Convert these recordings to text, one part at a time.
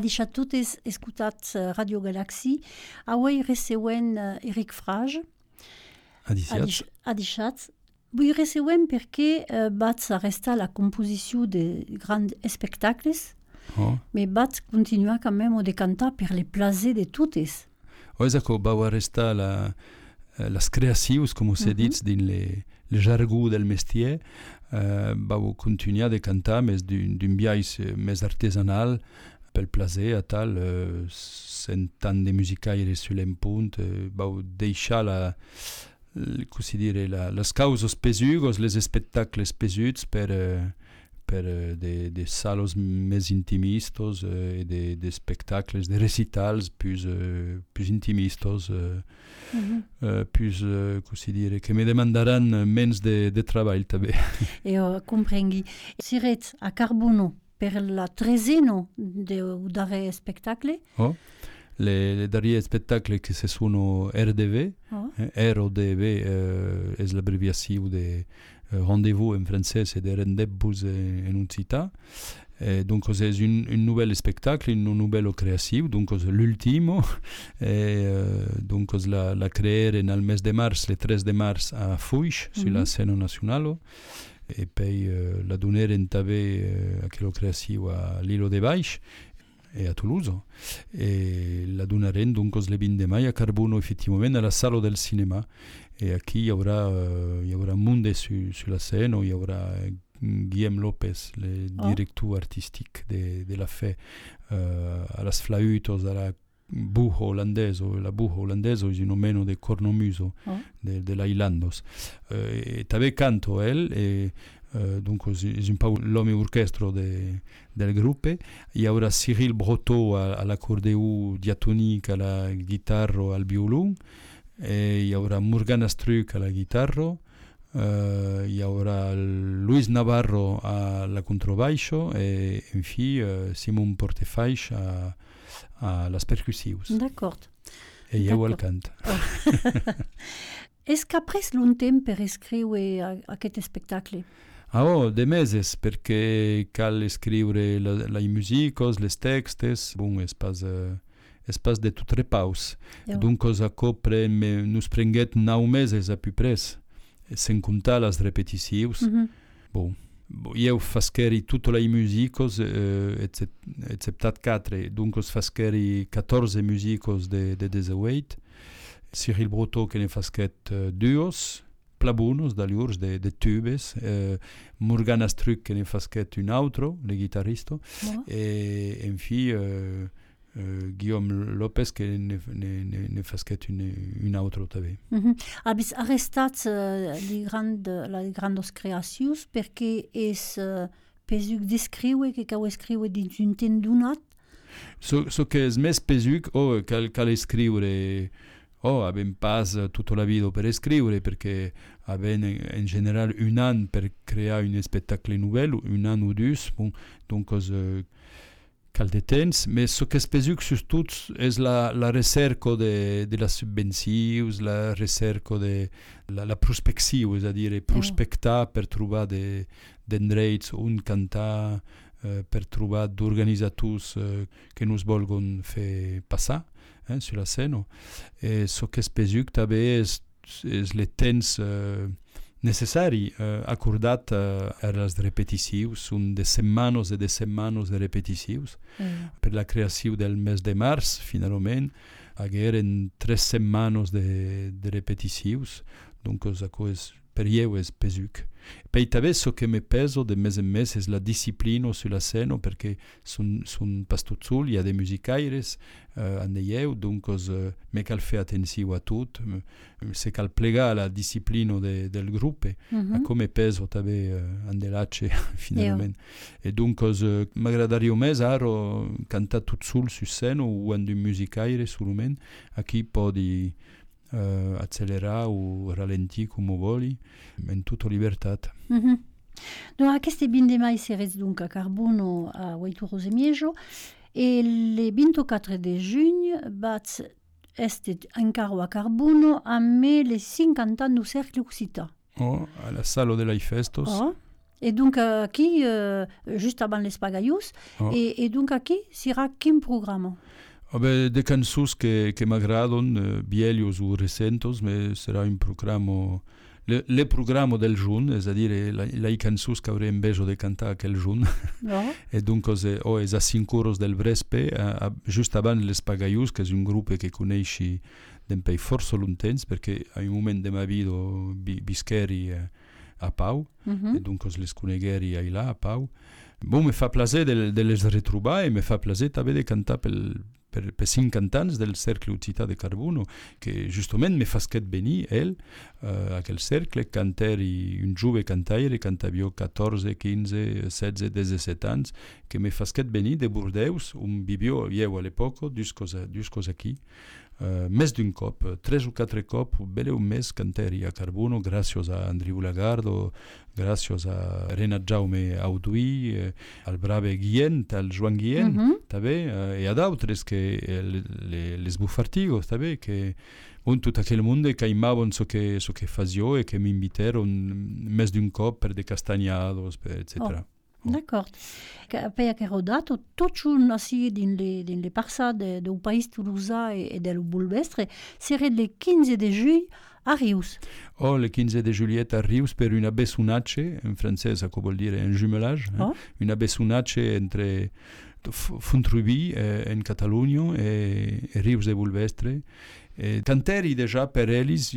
deixat totes escutat Radio Galaxy. Avui recebem Eric Frage. Ha deixat. Vull recebem perquè vaig arrestar la composició de grans espectacles, mais vaig continuar quand même de cantar per le plaisir de totes. Esatto, vau arrestar les creacions, com se dit, dins le jargó del mestier. Vau continuar de cantar més d'un viatge més artesanal, pel plaisir, a tal, sentant de musicaires sur l'empunt, vau deixar les causes pesugos, les espectacles pesuts per de salos més intimistos e de spectacles, de recitals plus intimistos, plus, que me demandaran menys de treball també. Comprengui. Siret a Carbono per la treseno del darrer spectacle? Le darrier spectacle che se sono RDV, RODV è l'abbreviazione de rendez-vous in francese de rendez-vous en uncità. Donc c'est un nouvel spectacle, un nouvel créatif, donc l'ultimo, donc la créer en el mes de mars, le 3 de mars a Fuix, sur la scène nationale, et puis la donner en també aquello créatif a l'Île de Baix, e a Toulouse, e la donarem donc le 20 de mai a Carbono, effectivement, à la salle del cinéma. Et aquí il y aura Munde sur la scène, il y aura Guillaume Lopez, le directeur artistique de la fête, a las flautos, a la bujo holandeso. La bujo holandeso è un omeno de cornomuso de la Islandos. E també canto e donc c'est un peu l'homme orchestre del groupe. Il y aura Cyril Breteau à l'accordéon diatonique, à la guitare, al violon. Et il y aura Morgana Struck à la guitare. Il y aura Luis Navarro à la contrebaixo et enfin Simon Portefaix à las percussius. D'accord. Et io al cant. Est-ce qu'après longtemps per escriure aquest spectacle? De meses, perché cal scriure la musicos, les textes, bon, es pas de tout repaus. Donc, nos prenguet 9 meses a peu pres, sen comptar les repeticions. Bon, io fasqueri tutte le musicos, exceptat 4, donc fasqueri 14 musicos de 18, Cyril Breteau que ne fasquet duos, plabunos d'allurs de tubes, Morgana Struck que ne fasquet un altro, le guitaristo, e enfin Guillaume Lopez que ne fasquet un altro també. Habis arrestat les grandes creacions perquè és pesug d'escriure que cau escriure dins un temps donat? So que és més pesug, cal escriure. Abbiamo pas tutta la vida per scrivere, perché abbiamo in generale un an per creare un spettacolo nuovo, un an o due, donc cal de temps, mais ce que es pesug surtout és la recerca de las subvencions, la recerca de la prospecció, és a dir, prospectar per trobar d'endreits on cantar, per trobar d'organitzadors que nos volguin fer passar sur la scène. Et ce que es pesug també és le temps necessari acordat a les repeticions. Són de setmanes de repeticions. Per la creació del mes de març, finalment, hagueren 3 setmanes de repeticions. Donc, per io és pesug. Poi també ce que me peso de mes en mes és la disciplina sur la scène, perquè són pas tot sol, hi ha de musicaires en deieu, donc me cal fer atenció a tot, se cal plegar la disciplina del grup, a com me peso també en delatge, finalment. E donc m'agradaria més ara cantar tot sol sur scène o amb un musicaire solament, aquí podi accelerar o ralentir com voli, en tota llibertat. Donc, aquest 20 de mai serez donc a Carbono a 8 euros e miejo, e le 24 de juny vaig este encara a Carbono, a me les 50 ans du Cercle Occità. A la Sala de l'Aifestos. Et donc, aquí, juste avant les Pagaius, et donc aquí sera quin programma? De cançons que m'agraden, viejos o recentes, mais serà un programma... Le programma del juny, és a dir, les cançons que haurem beso de cantar aquell juny. E donc, és a 5 hores del vespre, just abans les Pagaius, que és un grup que coneixi d'un país força lontans, perquè a un moment de ma vida visqueri a Pau, e donc les conegueri allà a Pau. Bon, me fa plaser de les retrobar e me fa plaser també de cantar per 5 cantants del cercle Occità de Carbono, que justament me fasquet venir, aquell cercle, canteri, un jove cantaire, cantavio 14, 15, 16, 17 anys, que me fasquet venir de Bordeus, on vivio a l'època, jusqu'os aquí, més d'un cop, 3 o 4 cops, belle un mes canteri a Carbono, gràcies a Andriu Lagardo, gràcies a Renat Jaume Auduí, al brave Guillén, al Joan Guillén, també, e a d'altres que les bufartigos, també, que tot aquell món que aimaven so que fazio e que m'inviteron més d'un cop per de castanyados, etc. D'accord. Appena che ho dato, tutto ainsi nelle parçades del paese toulousain e del Bulbestre, sarebbe le 15 de juillet a Rius. Le 15 de juillet a Rius per una bessonace, in francese, che vuol dire un jumelage, una bessonace entre Font-rubí in Catalogna e Rius de Bulbestre. Canteri déjà per ells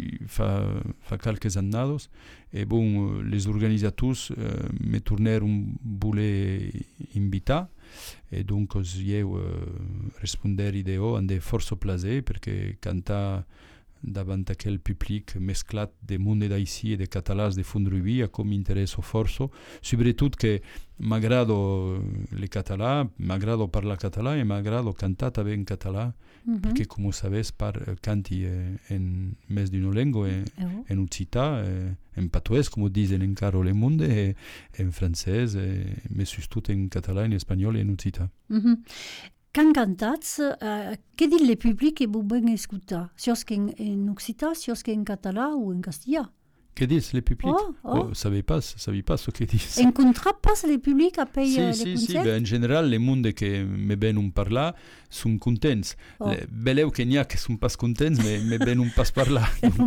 fa qualques annados e bon, les organisators me tornèron voler invitar e donc eu responderi d'eo amb de força plaser perquè cantar davant aquel public mesclat de monde d'així e de catalans de Font-rubí com m'interesso força, sobretot que m'agrado le català, m'agrado parlar català e m'agrado cantar també en català, perquè com sabeu canti en més d'una llengua, en occità, en patoès, com diuen encara le monde, en francès, mais surtout en català, en espanyol i en occità. Quand cantats, què dit le public que vous ben escoltar? Si és que en occità, si és que en català o en castellà? Què dius, le public? Savais pas ce que dius. Encontrar pas le public a payer les concerts? Sí, en general, le monde que me venen parlar són contents. Veleu que n'hi ha que són pas contents, me venen pas parlar.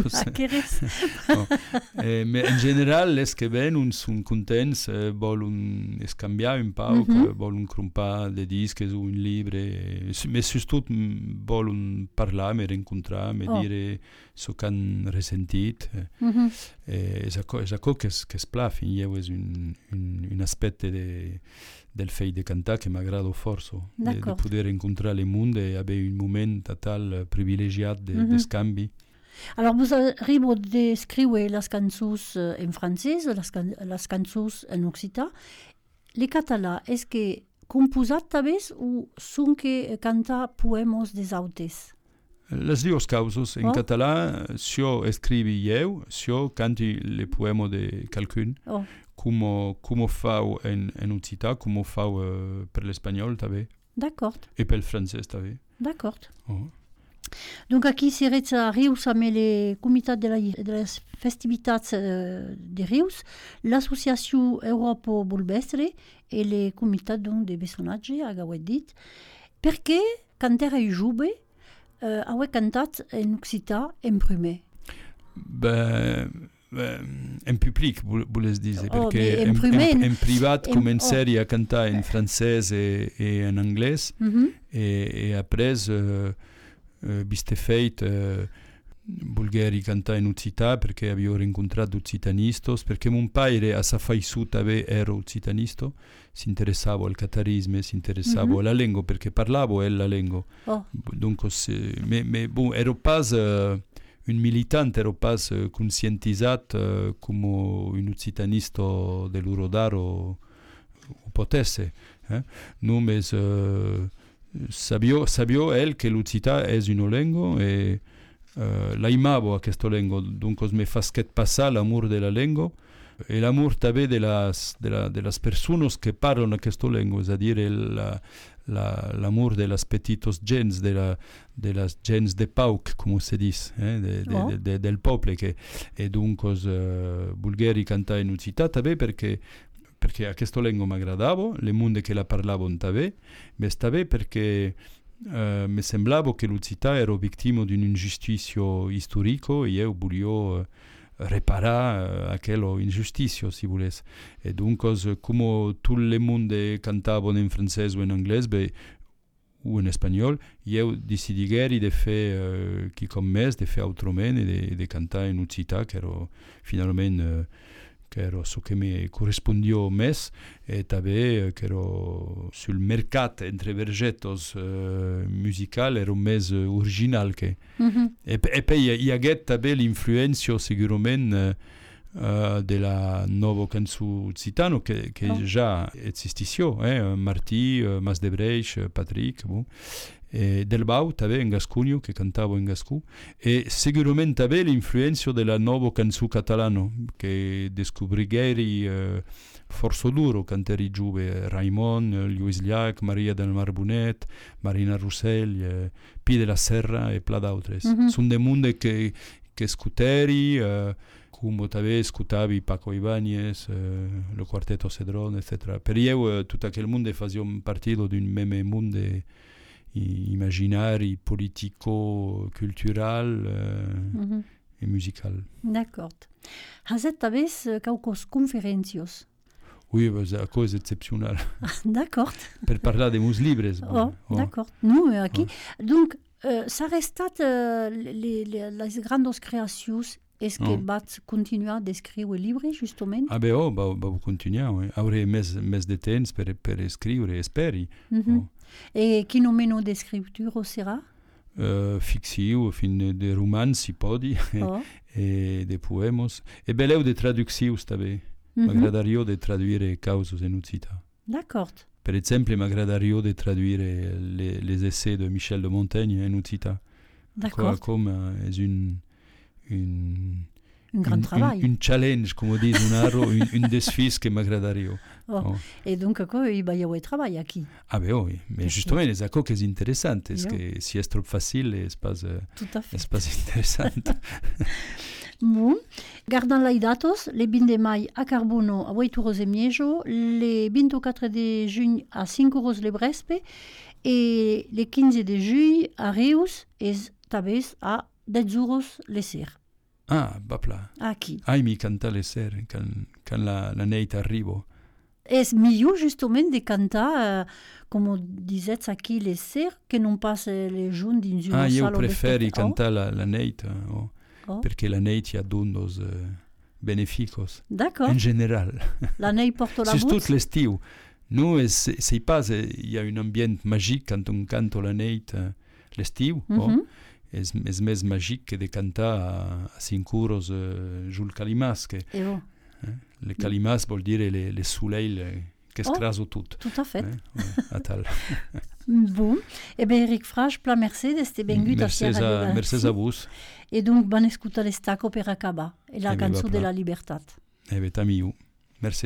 Mais en general, les que venen són contents, volen escanviar un poc, volen crompar de disques o un llibre, mais surtout volen parlar, me rencontrar, me dire ce qu'han ressentit. És això que es pla, fin és un aspecte del fet de cantar que m'agrada força, de poder encontrar le món i haver un moment total privilegiat d'escanvi. Alors, vous arrivez d'escriure les cançons en francès, les cançons en occità. Les catalans, est-ce que composat també o són que cantar poemes des autes? Les dues causes. En català, si jo escrivi eu, si jo canti le poema de qualcun, com ho fau en occità, com ho fau per l'espanyol també. D'acord. I pel francès també. D'acord. Donc aquí serets a Rius amb el comitat de les festivitats de Rius, l'associació Europa Bulbestre i el comitat de bessonatge, agauet dit, perquè quan era jove heu cantat en occità en primer? En public, vols dir, perquè en privat començari a cantar en francès i en anglès, i après, viste fet, volgueri cantar en occità perquè havia incontrat occitanistes, perquè mon pare a sa faissù també era occitanista, s'interessava al catarisme, s'interessava alla lingua, perché parlavo la lingua. Dunque, bon, ero pas un militante, ero pas conscientizzat come un occitanista dell'Urodaro potesse. Només sabio el che l'occità è una lingua e l'aimavo a questa lingua, dunque mi fasquet passar l'amor della lingua e l'amor també de las personas que parlan aquesta llengua, és a dir, l'amor de las petitos gens, de las gens de pauc, com se dice, del poble, che e dunque bulgari cantare in Ucità també perché aquesta lingua m'agradava, le monde che la parlavano també, ma també perché mi semblava che l'Ucità era vittima di un'ingiustizia storica e io volevo reparare aquella ingiustizia, si volesse. E dunque, come tutte le monde cantavano in francese o in inglese, o in spagnolo, io decidi di fare chi con me, di fare autramente, di cantare in Ucità, che era finalmente che era ciò che mi corrispondiva més, e també che era sul mercato entre vergettos musical era més original che. E poi hi hagué també l'influència sicurament della nuova canzone occitana che già esistia, Martí, Mas de Breix, Patrick, e Del Bau també in Gascugno, che cantava in Gascù, e sicuramente també l'influenza della nuova canzone catalana che descobrigheri forse duro canteri giuve Raimon, Lluís Llach, Maria del Mar Bonet, Marina Rossell, Pi de la Serra e pla d'altres. Sono dei mondi che scuteri, come també scutavi Paco Ibáñez, lo Quartetto Cedrón, etc. Per io tutto quel mondo faceva parte di un meme mondo imaginari, politico, cultural et musical. D'accord. Hazet tabes quelques conferències. Oui, c'est une cause exceptionnelle. D'accord. Per parlar de meus libres. D'accord. Nous, aquí. Donc, ça restat les grandes créations. Est-ce que vas continuer d'écrire livres, justement? Ah ben, va continuer. Auré més de temps per escriure, esperi. E quin meno d'escriptura serà? Ficció, de romans, si pot dir, e de poemes. E beleu de traduccions també. M'agradaria de traduire causes en Ucità. D'accord. Per exemple, m'agradaria de traduire les essais de Michel de Montaigne en Ucità. D'accord. Comme és un grand travail. Un challenge, come dice un défi che m'agradaria. Et donc, il va y avoir travail ici. Ah ben oui, mais justement, c'est ça qui est intéressant, parce que si c'est trop facile, c'est pas intéressant. Bon, gardant les dates, le 20 de mai à Carbono à 8 euros et miejo, le 24 de juin à 5 euros le Brespe, et le 15 de juillet à Reus, et tabes à 10 euros le Ser. Ah, bapla. Aquí. Mi canta le Ser, quand la neige arrive. És millor, justament, de cantar, com dizets aquí, les Ser, que non pas les junts dins una sala. Io preferi cantar la neige, perché la neige ha dos beneficos. D'accord. En general. La neige porta la surtout l'estiu. Nous, c'est pas, il y a un ambient magique quand on cante la neige l'estiu. És més màgic que de cantar a 5 euros Jules Calimàs. Le Calimàs vol dir le soleil que escrasa tot. Tout à fait. A tal. Bon. Eh bien, Eric Frage, pla merci d'este vengut a Radio Galaxy. Merci a vos. Et donc, van escutar l'estaco per acabar. Et la cançó de la libertat. Eh bien, tamiu. Merci.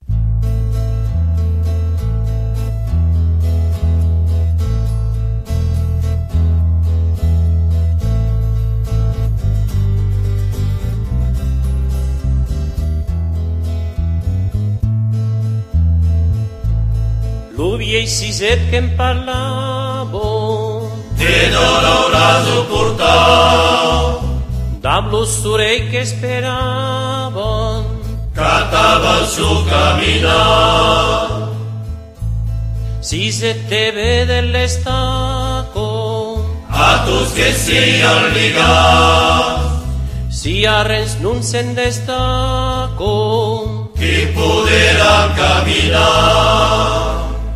L'uviei siset che em parlavo de dolor suportau damb los sorei che esperaven cantava su caminar siset teve dell'estaco a tus che sian ligats si a res non se'n destaco chi poderan caminar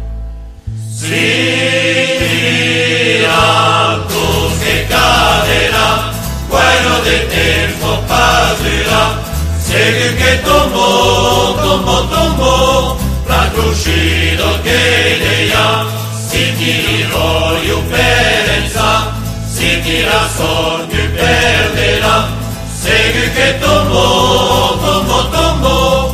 Siran tus que caderá, bueno de tiempo pasará, según que tomó, la crucido que de ya, si tiró y perenza, si tira sol que perderá, según que tomó,